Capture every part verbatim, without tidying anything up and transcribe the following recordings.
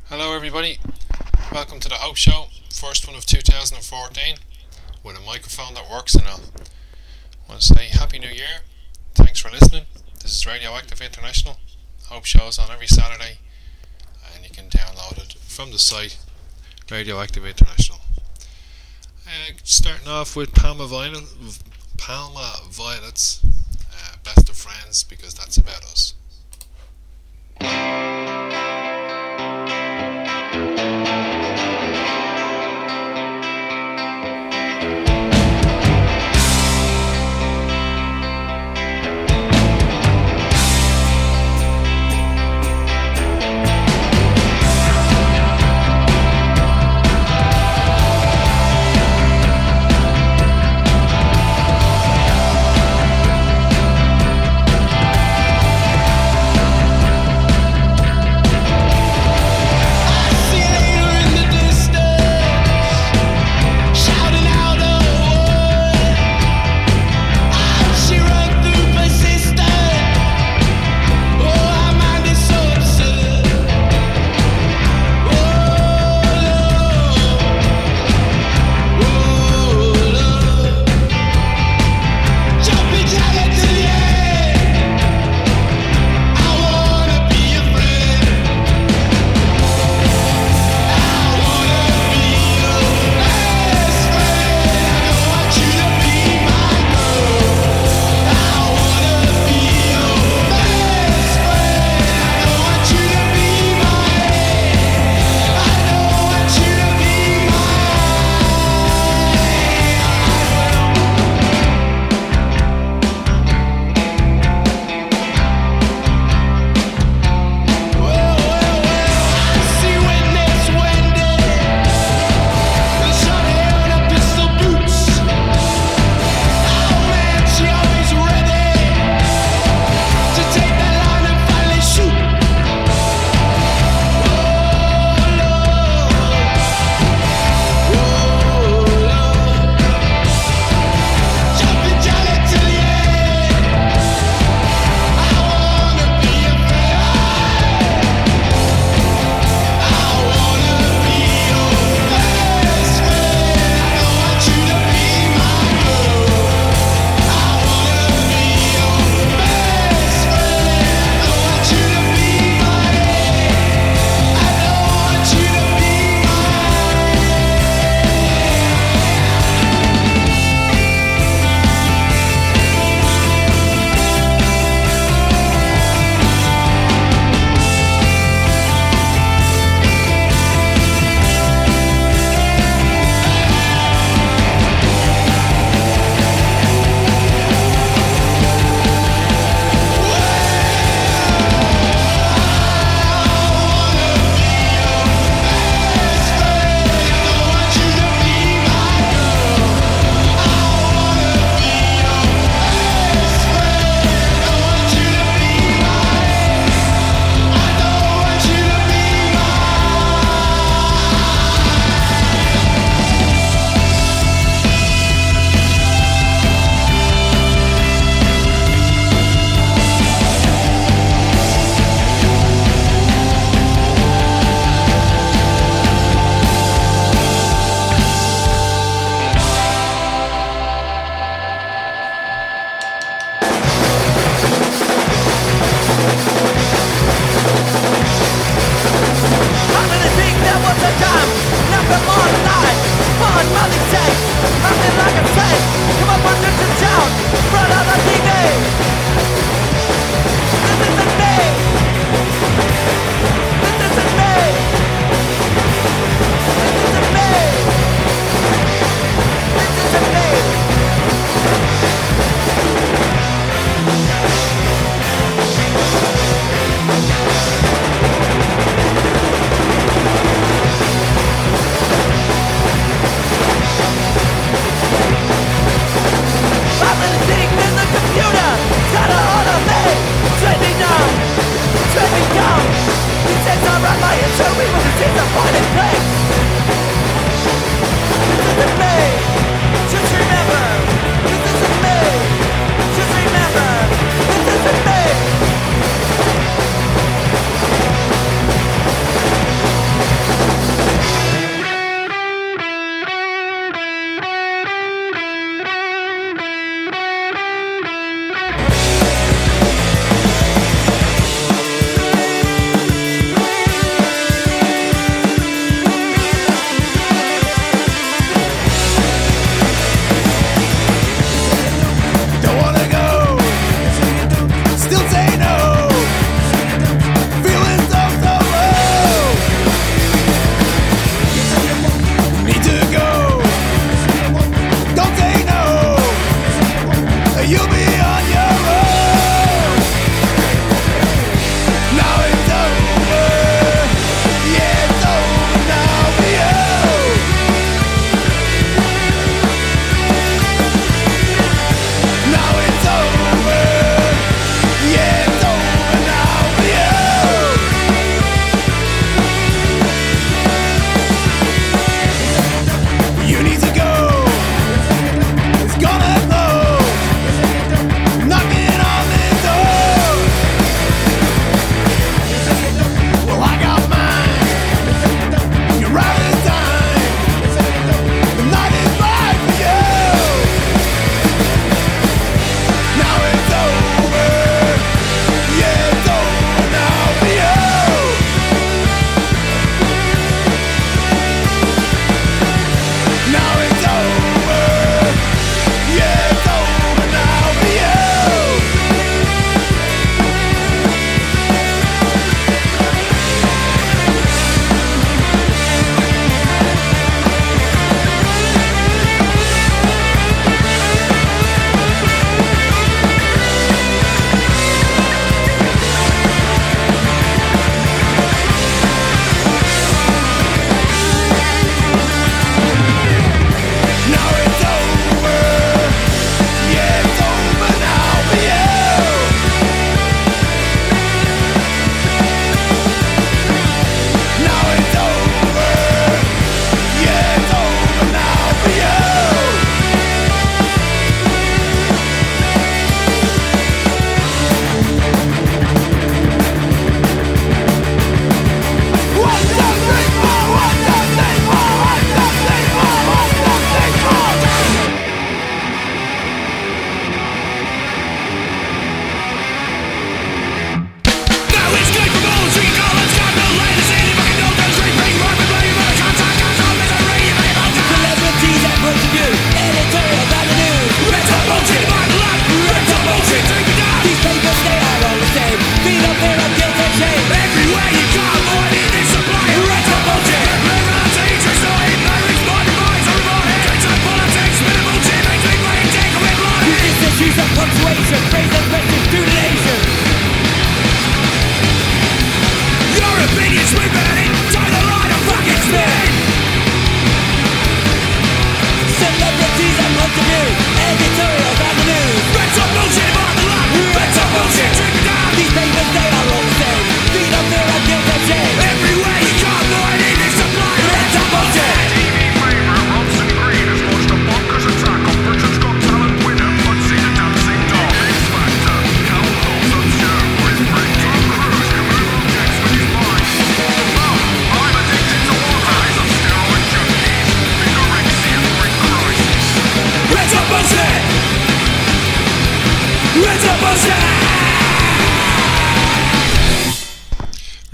Hello, everybody. Welcome to the Hope Show, first one of two thousand fourteen, with a microphone that works. And I want to say Happy New Year. Thanks for listening. This is Radioactive International. Hope Show's on every Saturday, and you can download it from the site Radioactive International. Uh, starting off with Palma, Vinyl, Palma Violets, uh, Best of Friends, because that's about us.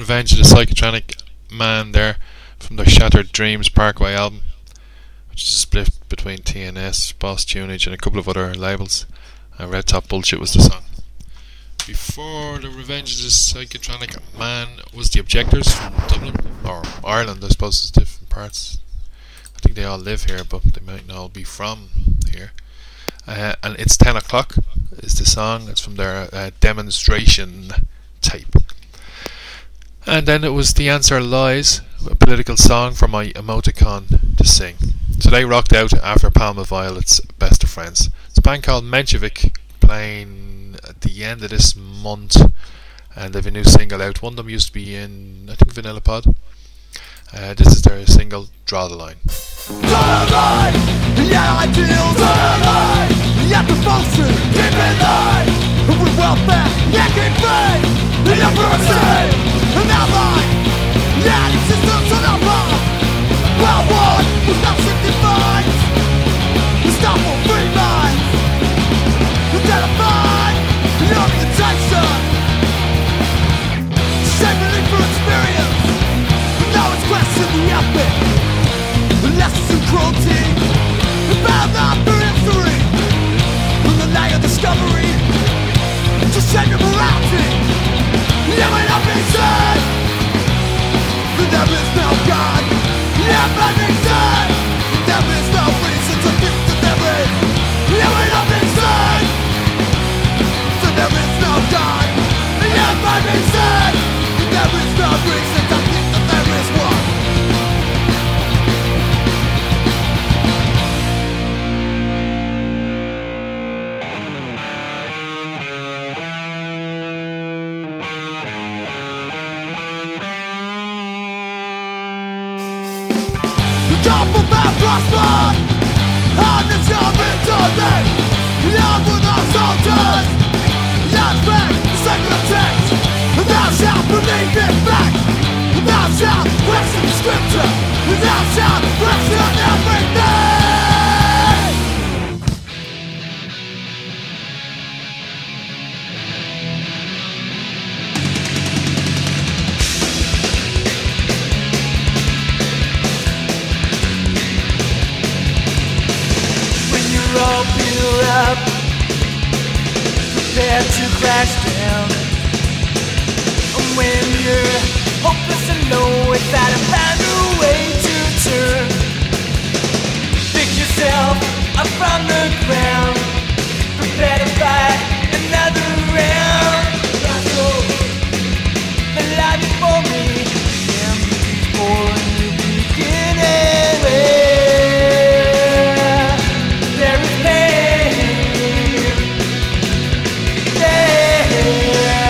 Revenge of the Psychotronic Man there from their Shattered Dreams Parkway album, which is a split between T N S, Boss Tunage and a couple of other labels. uh, Red Top Bullshit was the song. Before the Revenge of the Psychotronic Man was the Objectors from Dublin, or Ireland I suppose, it's different parts. I think they all live here but they might not all be from here. Uh, and It's ten o'clock is the song. It's from their uh, Demonstration tape. And then it was The Answer Lies, a political song for my emoticon to sing. So they rocked out after Palma Violet's Best of Friends. It's a band called Menshevik, playing at the end of this month, and they have a new single out. One of them used to be in, I think, Vanilla Pod. Uh, this is their single, Draw the Line. Draw the line, yeah, I do. Draw the line, yeah, the function, keep in line. With welfare, yeah, keep free. The democracy, and that line, yeah, the systems are not wrong. Well, one was not signified. The stop for free minds. Identified, the organization. Shamefully for experience. Now it's question the epic. Lessons in cruelty. Bound up for history. From the night of discovery. To shame your morality. Yeah, when I've been said that there is no God. Yeah, when I've been said there is no reason to think that there is. Yeah, when I've been said that there is no God. Yeah, when I've been said there is no reason to think that there is one. Couple bad prosper on the job internet. Young with our soldiers. Young back, the sacred text. Thou shalt believe in fact. Thou shalt question the scripture. Thou shalt question everything. Up, prepare to crash down. And when you're hopeless and low without a find a way to turn, pick yourself up from the ground. Prepare to fight another round. The life before me began before you begin anyway. There is pain. Yeah.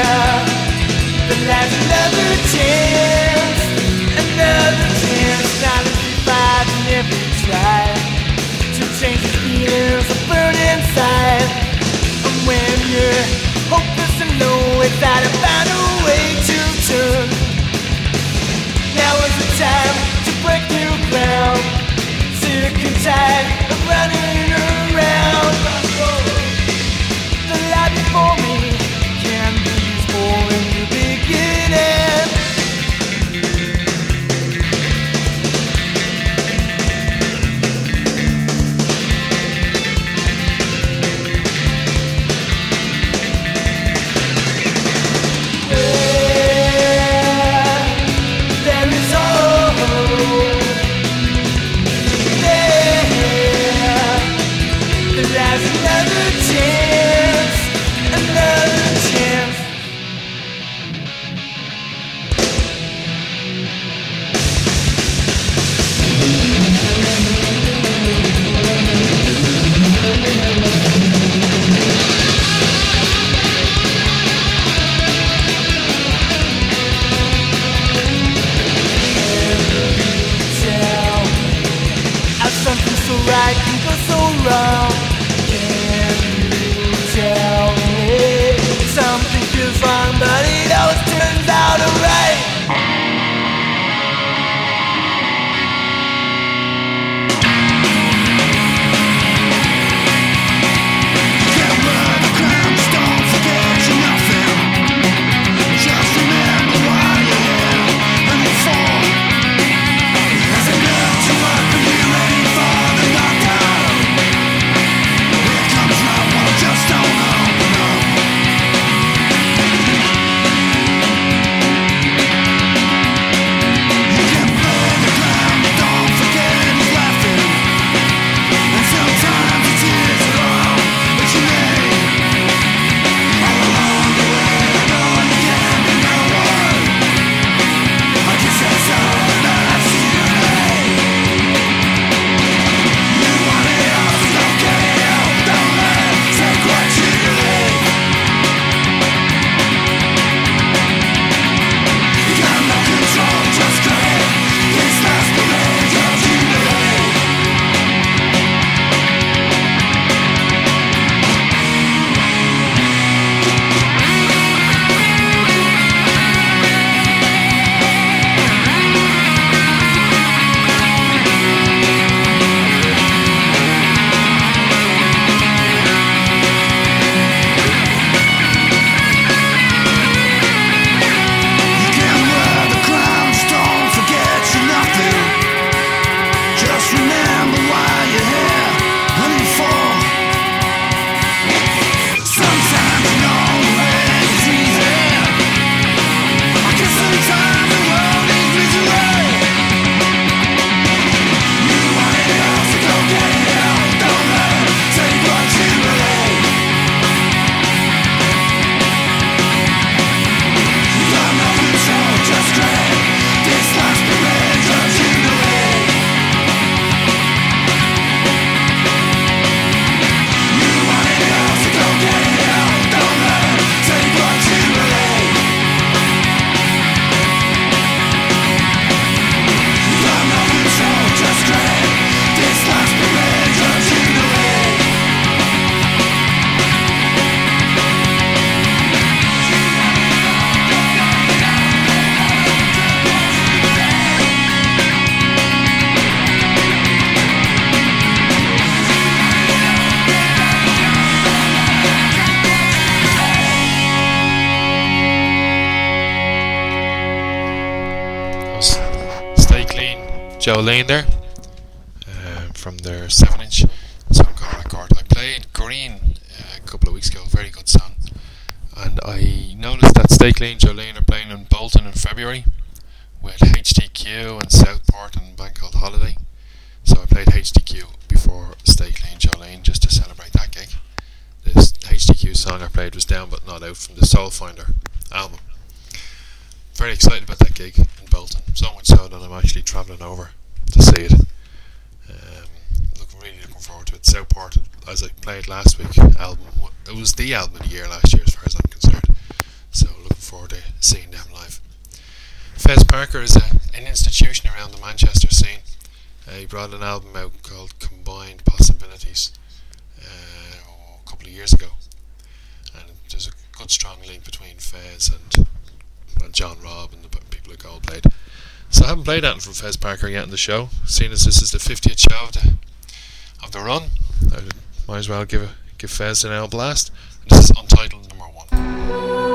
Jolene there, uh, from their seven inch song called Record. I played Green uh, a couple of weeks ago, very good song. And I noticed that Stay Clean Jolene are playing in Bolton in February with H D Q and Southport and Bank Called Holiday. So I played H D Q before Stay Clean Jolene just to celebrate that gig. This H D Q song I played was Down But Not Out from the Soul Finder album. Very excited about that gig in Bolton, so much so that I'm actually travelling over to see it. Um, looking really looking forward to it. Southport, as I played last week, album it was the album of the year last year as far as I'm concerned. So looking forward to seeing them live. Fez Parker is a, an institution around the Manchester scene. Uh, he brought an album out called Combined Possibilities uh, oh, a couple of years ago, and there's a good strong link between Fez and well, John Robb and the people at Goldblade. So I haven't played anything from Fez Parker yet in the show. Seeing as this is the fiftieth show of the, of the run, I might as well give a, give Fez an L blast. This is Untitled number one.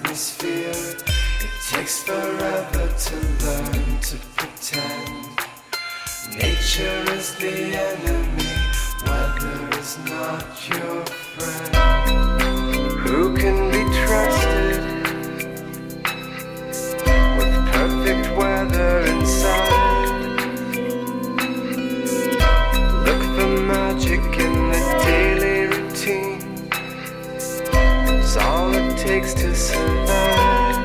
atmosphere. It takes forever to learn to pretend. Nature is the enemy, weather is not your friend. Who can be trusted with perfect weather inside? Look for magic in the daily routine. It's all it takes to survive.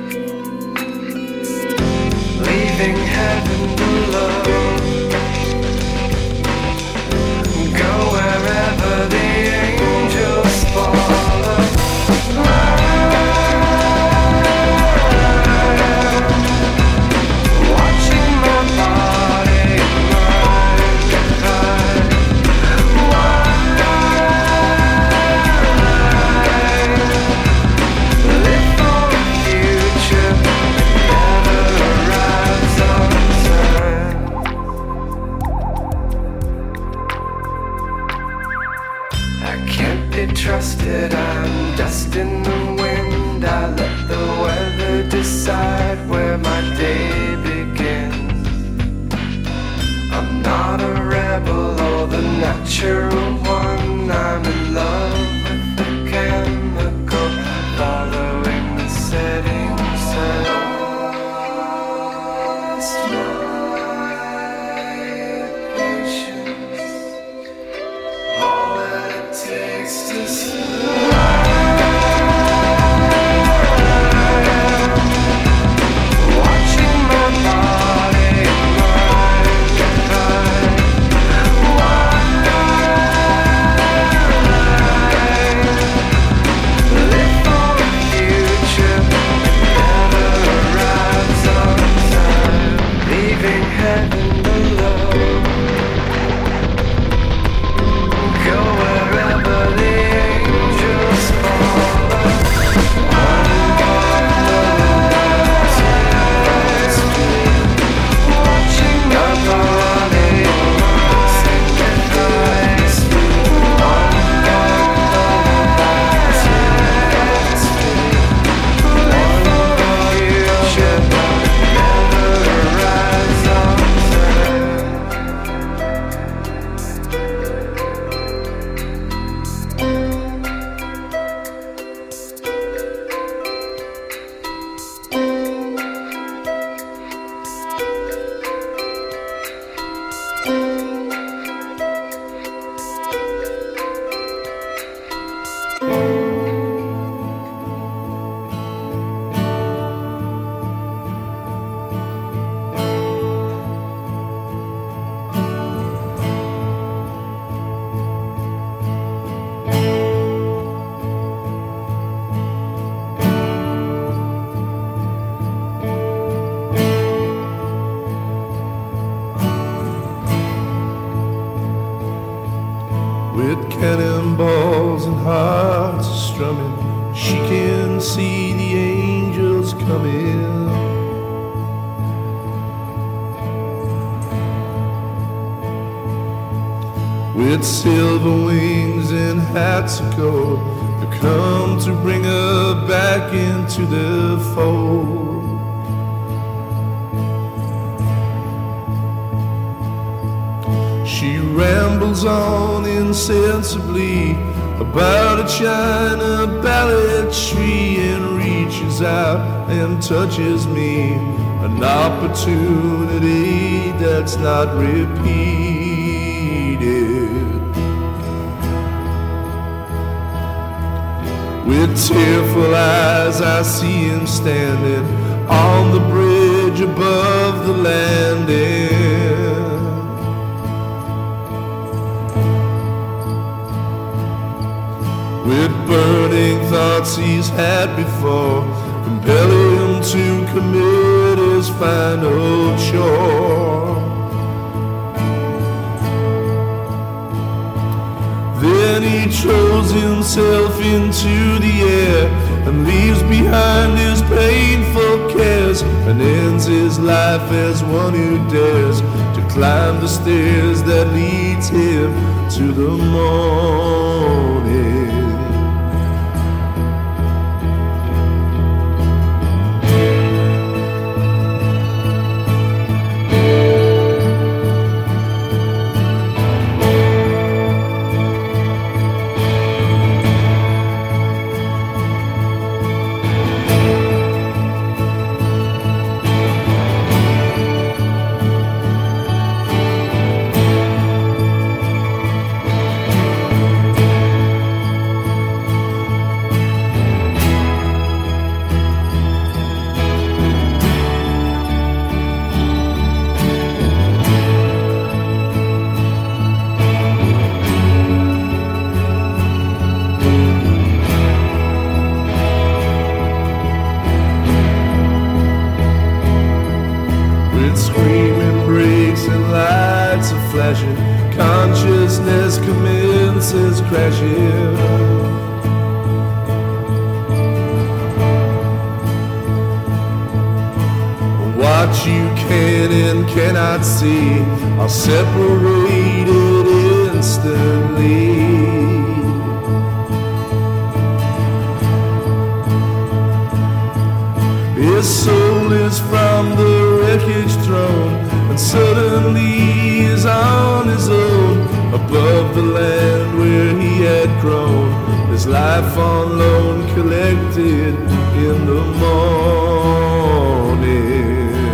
Leaving heaven below. Go wherever the angels follow. Watching my body and mind divide. Live for a future that never arrives on time. I can't be trusted, I'm dust in the wind. I let the weather decide where my day begins. I'm not a rebel or the natural one. I'm in love with the chemical, following the setting sun. It's my patience, all that it takes to survive. Watching my body and mind divide. Live for a future that never arrives on time. Leaving heaven below. Go wherever the angels follow. One walk alone to God's feet. Watching my body signify His feet. One walk alone to God's feet. One future that never arrives on time. With cannonballs and hearts strumming, she can see the angels coming. With silver wings and hats of gold, they come to bring her back into the fold. She rambles on insensibly about a China ballet tree and reaches out and touches me, an opportunity that's not repeated. With tearful eyes I see him standing on the bridge above the landing. With burning thoughts he's had before, compelling him to commit his final chore. Then he throws himself into the air and leaves behind his painful cares, and ends his life as one who dares to climb the stairs that leads him to the morning. flashing, consciousness commences crashing. What you can and cannot see are separated instantly. His soul is from the wreckage thrown, and suddenly he is on his own, above the land where he had grown, his life on loan collected in the morning.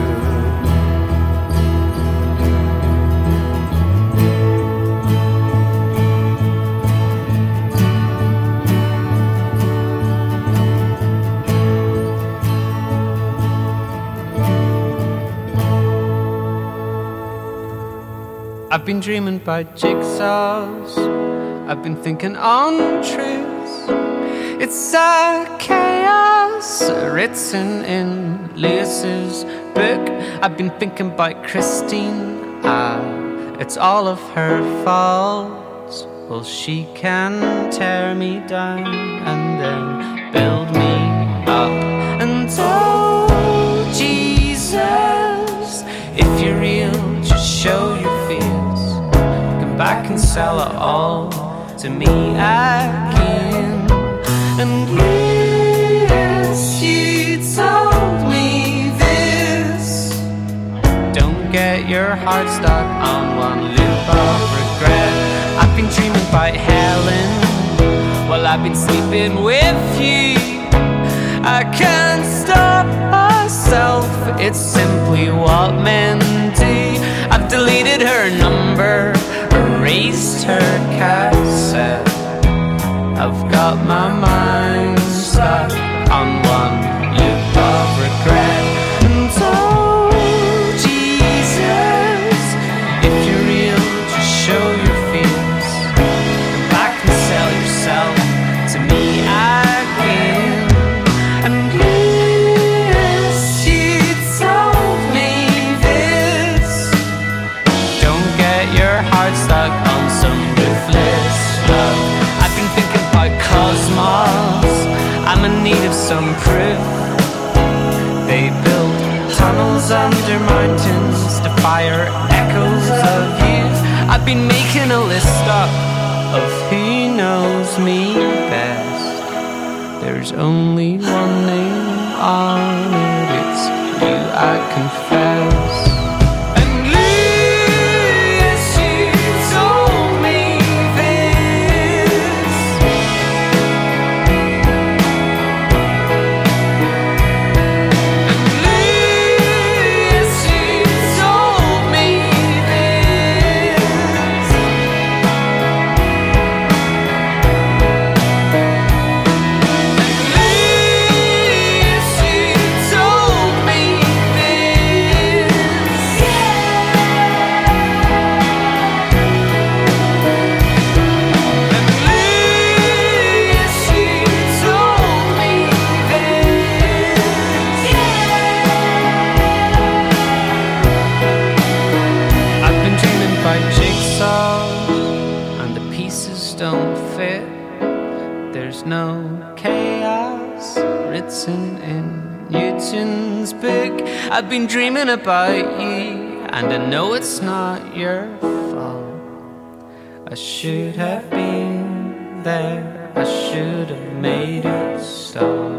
I've been dreaming about jigsaws, I've been thinking on truths. It's a chaos written in Lewis's book. I've been thinking about Christine, ah, it's all of her fault. Well, she can tear me down and then build me up. And oh, Jesus, if you're real, just show your fears. Back and sell it all to me again. And yes, you told me this. Don't get your heart stuck on one loop of regret. I've been dreaming about Helen while I've been sleeping with you. I can't stop myself, it's simply what men do. I've deleted her number, erased her cassette. I've got my mind stuck on one loop of regret. And oh, Jesus, if you're real, just show your fears. Come back and sell yourself to me again. And yes, you told me this. Don't get your heart stuck on some ruthless love. I've been thinking about cosmos, I'm in need of some proof. They built tunnels under mountains to fire echoes of you. I've been making a list up of who knows me best. There's only one name on it, it's you, I confess. I've been dreaming about you, and I know it's not your fault. I should have been there, I should have made it stop.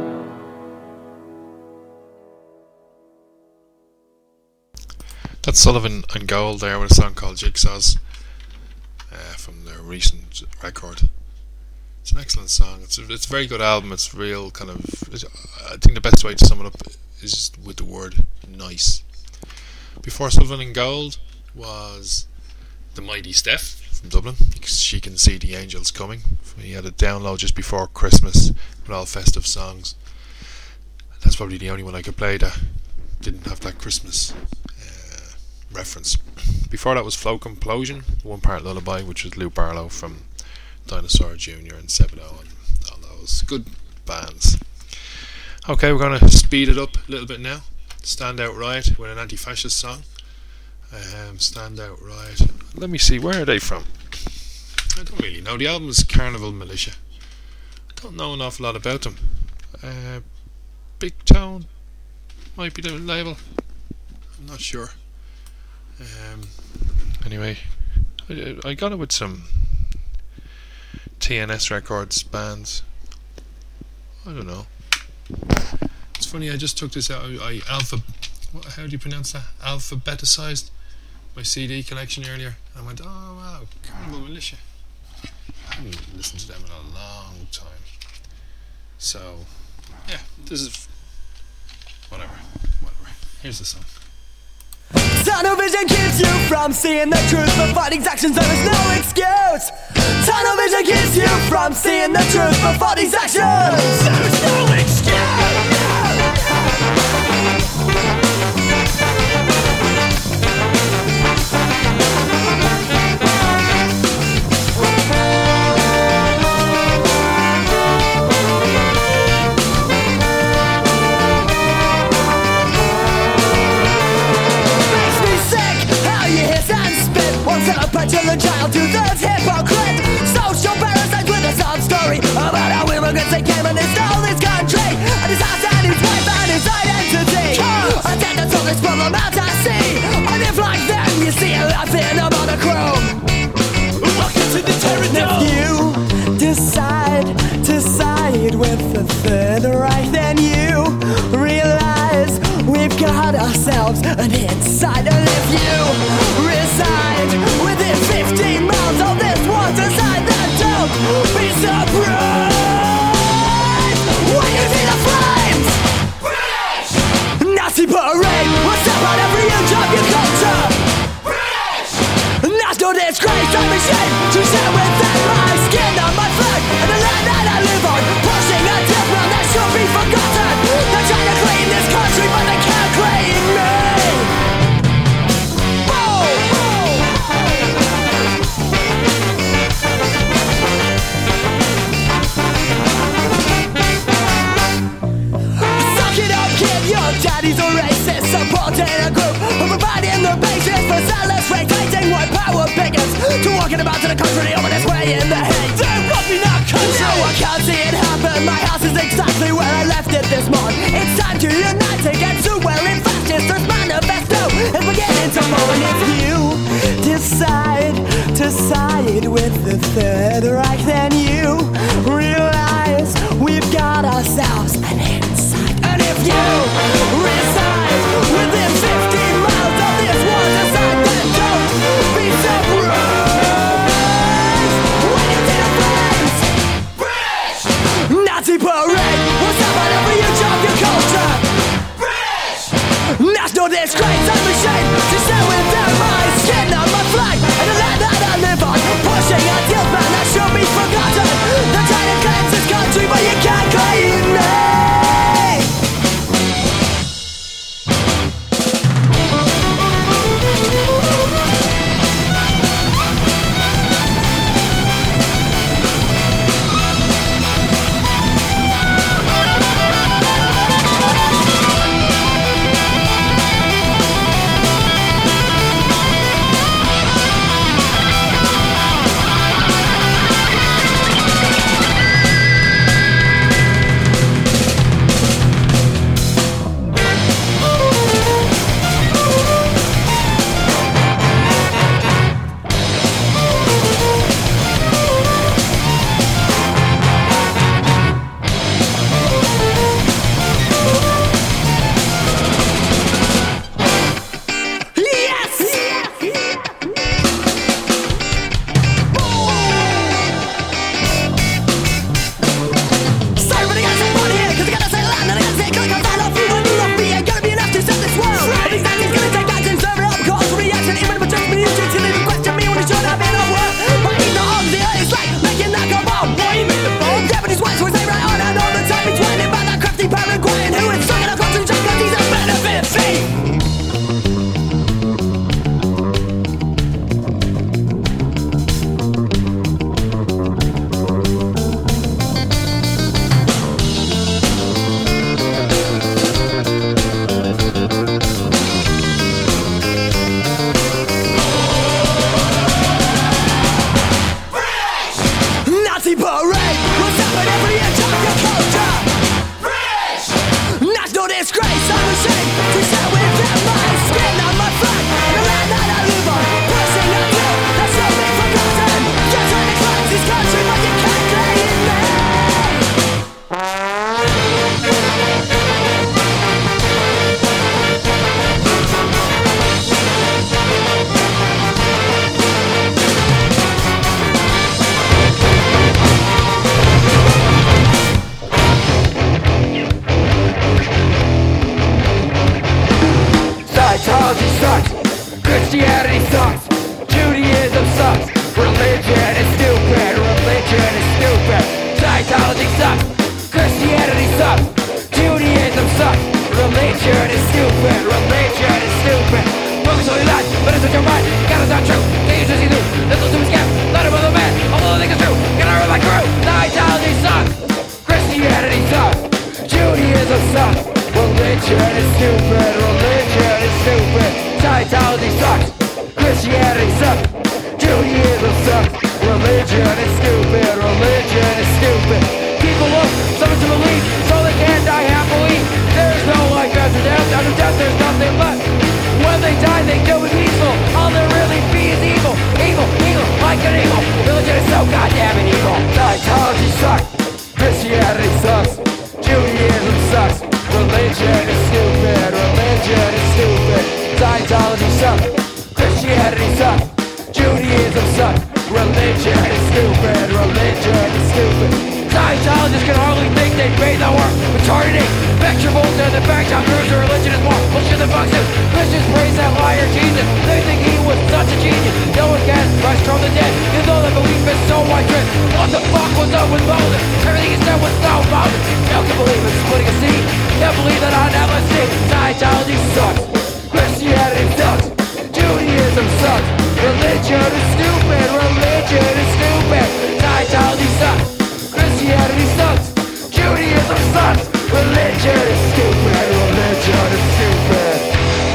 That's Sullivan and Gold there with a song called Jigsaws uh, from their recent record. It's an excellent song. It's a, it's a very good album. It's real kind of. I think the best way to sum it up is with the word nice. Before Sullivan and Gold was the Mighty Steph from Dublin. She Can See the Angels Coming. He had a download just before Christmas with all festive songs. That's probably the only one I could play that didn't have that Christmas uh, reference. Before that was Flow Complosion, One Part Lullaby, which was Lou Barlow from Dinosaur Junior and Sebadoh and all those good bands. Okay, we're going to speed it up a little bit now. Stand Out Riot with an anti-fascist song, Um, Stand Out Right. Let me see, where are they from? I don't really know. The album is Carnival Militia. I don't know an awful lot about them. Uh, Big Tone might be the label. I'm not sure. Um, anyway, I, I got it with some T N S Records bands. I don't know. It's funny, I just took this out. I, I alpha. What, how do you pronounce that? Alphabeticized my C D collection earlier. I went, oh wow, Carnival Militia. I haven't listened to them in a long time. So, yeah, this is whatever, whatever. Here's the song. Tunnel vision keeps you from seeing the truth, but fighting's actions there is no excuse. Tunnel vision keeps you from seeing the truth, but fighting's actions there is no excuse. Petulant child to this hypocrite social parasite with a sob story about how immigrants they came and they stole this country and his house and his wife and his identity. Attendance on this problem out I see, and if like them you see a life in a monochrome. Welcome to the territory. If you decide to side with the Third Reich, then you realize we've got ourselves an inside. And if you reside within fifteen miles of this water side, then don't be surprised when you see the flames. British! Nazi parade will step on every inch of your culture. British! National disgrace, I'm ashamed to share with them my skin on my flag and the land that I live on, pushing a different that should be forgotten. They're trying to clean this country, but they can't clean me. Daddy's a racist, supporting a group who providing the basis for zealous rotating white power bigots to walking about to the country over this way in the hate. They're robbing our country. No, I can't see it happen. My house is exactly where I left it this morning. It's time to unite against the well-in fascist. This manifesto is beginning to fall. And if you decide to side with the Third Reich, then you realize we've got ourselves an inside. And if you reside within fifteen miles of this water side, then don't be surprised when you see the flames. British! Nazi parade will stop on every inch of your culture. British! National disgrace, I'm ashamed to share with them my skin on my flag and the land that I live on, pushing a deal plan that should be forgotten. disgrace, I'm ashamed to say without my skin on my front. The land that I live on, pushing up to, that's not been forgotten. Just trying to cleanse this country, but you can't claim me. Scientology sucks, Christianity sucks, Judaism sucks, religion is stupid, religion is stupid. Scientology sucks, Christianity sucks, Judaism sucks, religion is stupid, religion is stupid. Focus on your life, but it's not your mind, God is not true, they use see through, this will do is scam, let him other man, although they think it's true, get out of my crew. Scientology sucks, Christianity sucks, Judaism sucks, religion is stupid, religion is stupid. Scientology sucks, Christianity sucks, Judaism sucks, religion is stupid, religion is stupid. People look, someone to believe, so they can't die happily. There's no life after death, after death there's nothing left. When they die they do it peaceful, all there really be is evil, evil, evil, like an evil. Religion is so goddamn evil. Scientology sucks, Christianity sucks, Judaism sucks, religion is stupid, religion is stupid. Scientology sucks, Christianity sucks, Judaism sucks, religion is stupid, religion is stupid. Scientologists can hardly think they made the work. Retarded, vegetables and the fact how proves their religion is more bullshit than bugs do. Christians praise that liar Jesus, they think he was such a genius. No one can rise from the dead, even though their belief is so widespread. What the fuck was up with Moses? Everything he said was so bogus. No can believe in splitting a seed, can't believe that on L S D. Scientology sucks, Christianity sucks, Judaism sucks, religion is stupid, religion is stupid. Scientology sucks, Christianity sucks, Judaism sucks, religion is stupid, religion is stupid.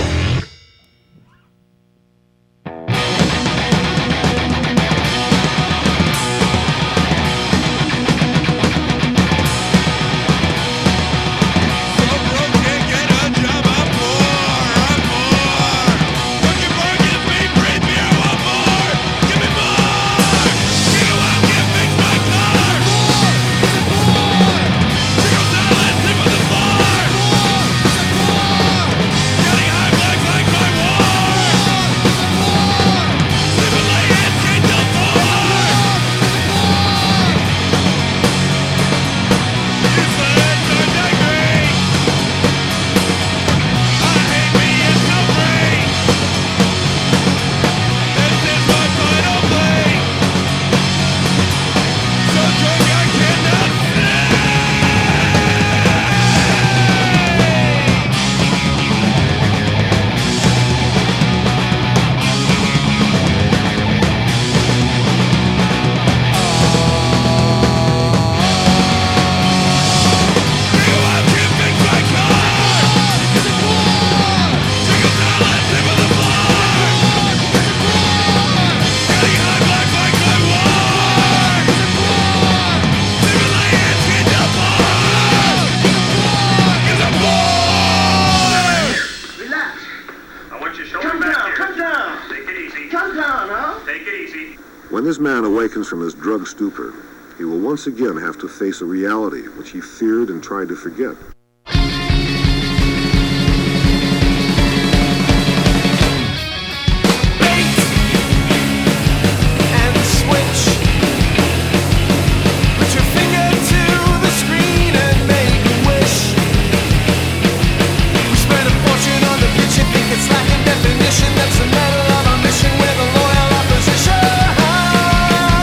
When this man awakens from his drug stupor, he will once again have to face a reality which he feared and tried to forget.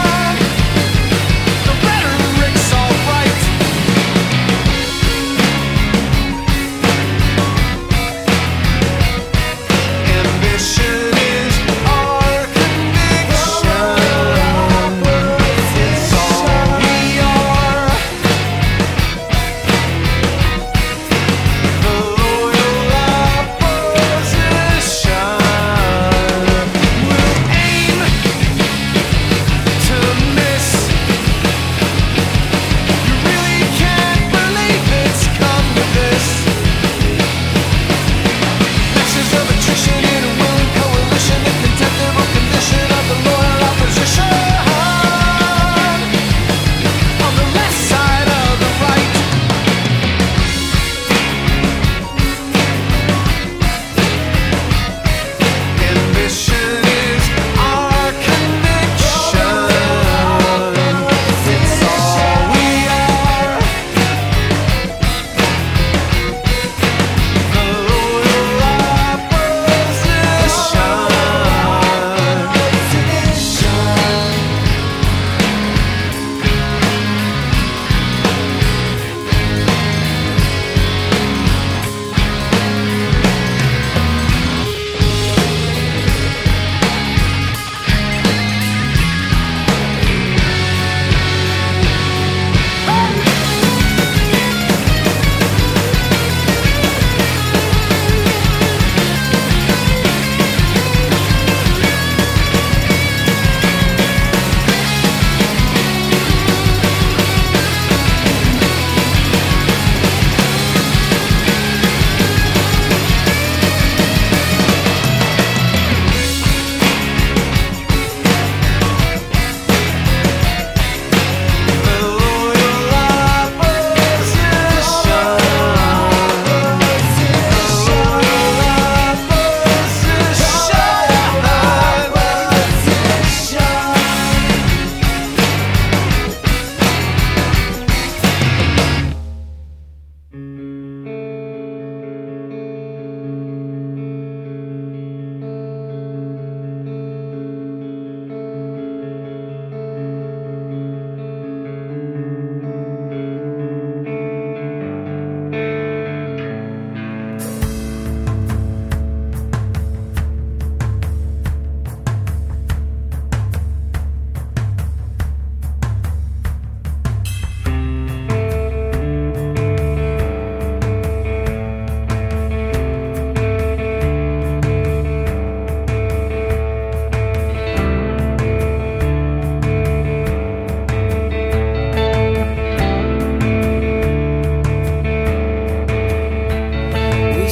The rhetoric's alright.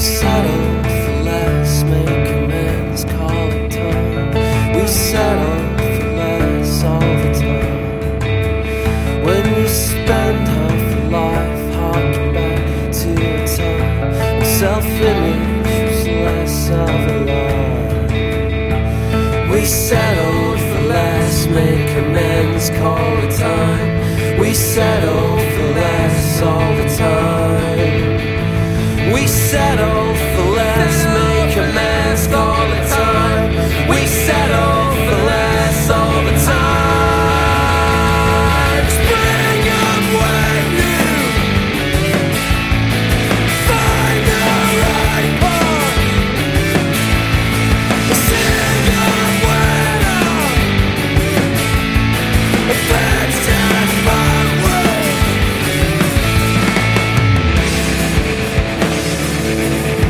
settle for less, make amends, call it time. We settle for less all the time. When you spend half your life harking back to a time when self-image was less of a lie. We settled for less, make amends, call it time. We settle for less all the time. We settle for less, make amends, call it time. We settle for less all the time. Spring up when new, find the right part. Sing up when up, that's just fun. We'll be right back.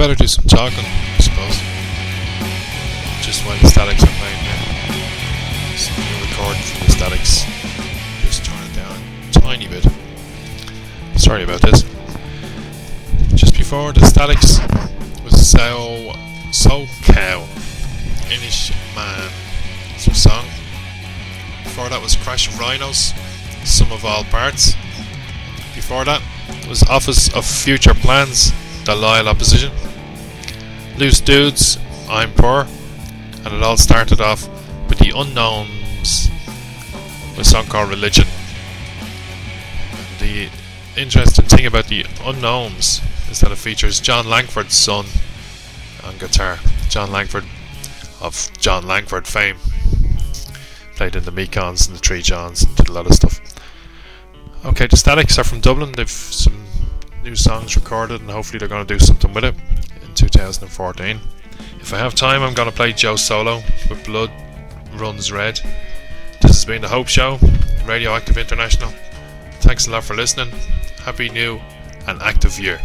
better do some talking, I suppose. Just while the Statics are playing now. Some new recording from the Statics. Just turn it down a tiny bit. Sorry about this. Just before the Statics was So So Cow, Inish Man. It's a song. Before that was Crash of Rhinos, Sum of All Parts. Before that was Office of Future Plans, The Loyal Opposition. Loose Dudes, I'm Poor. And it all started off with The Unknowns, with a song called Religion. And the interesting thing about The Unknowns is that it features John Langford's son on guitar. John Langford of John Langford fame. Played in the Mekons and the Three Johns and did a lot of stuff. Okay, the Statics are from Dublin. They've some new songs recorded and hopefully they're going to do something with it in two thousand fourteen. If I have time, I'm going to play Joe Solo with Blood Runs Red. This has been The Hope Show, Radioactive International. Thanks a lot for listening. Happy new and active year.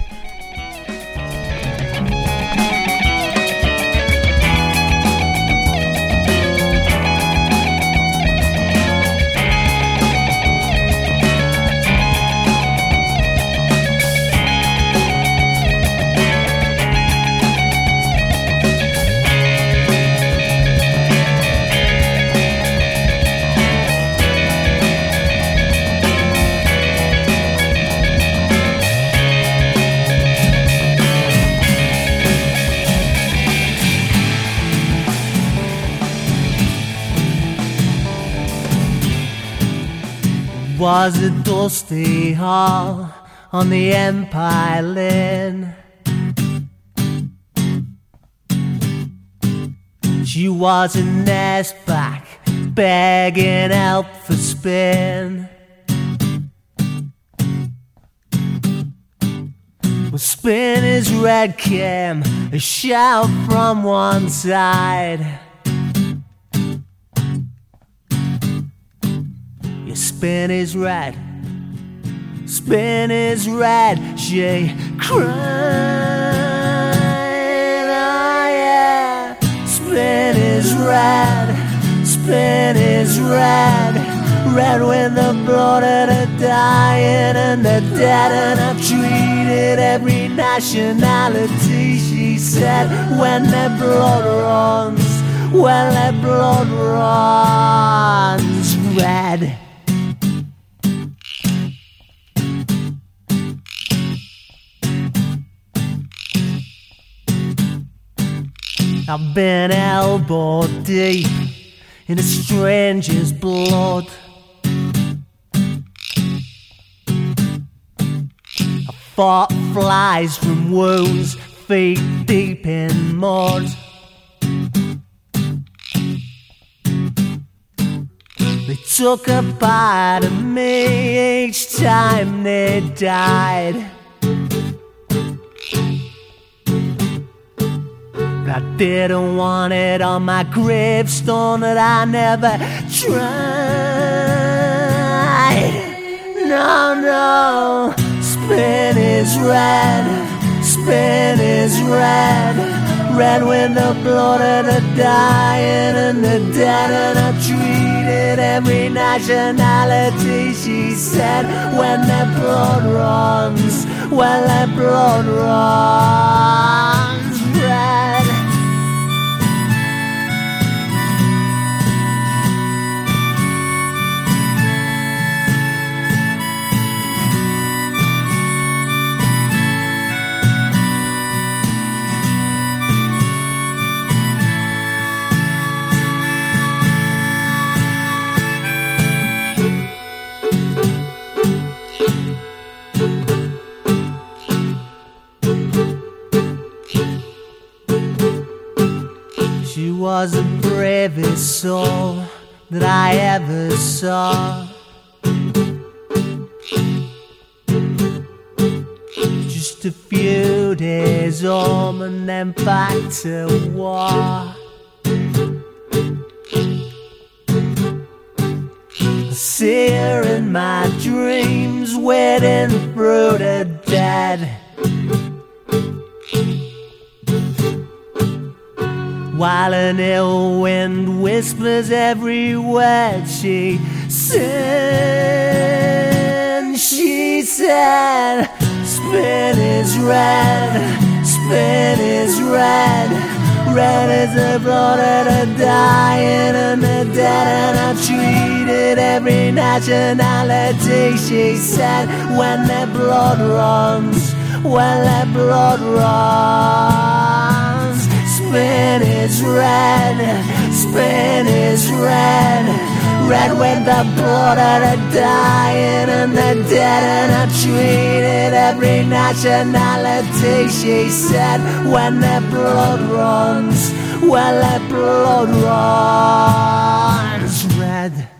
Was a dusty hall on the Empire Lane. She was a nest back, begging help for Spain. When Spinner's Red came, a shout from one side. Spin is red, spin is red, she cried, oh yeah. Spin is red, spin is red, red with the blood of the dying and the dead. And I've treated every nationality, she said, when their blood runs, when their blood runs red. I've been elbow deep in a stranger's blood. I fought flies from wounds, feet deep in mud. They took a bite of me each time they died. I didn't want it on my gravestone that I never tried. No, no, spin is red, spin is red, red with the blood of the dying and the dead. And I treated every nationality, she said, when their blood runs, when their blood runs red. She was the bravest soul that I ever saw. Just a few days home and then back to war. I see her in my dreams wading through the dead. while an ill wind whispers every word she sings. She said, spin is red, spin is red, red is the blood of the dying and the dead, and I treated every nationality, she said, when their blood runs, when their blood runs. Spin is red, spin is red, red with the blood of the dying and the dead, and I treated every nationality, she said, when their blood runs, when their blood runs red.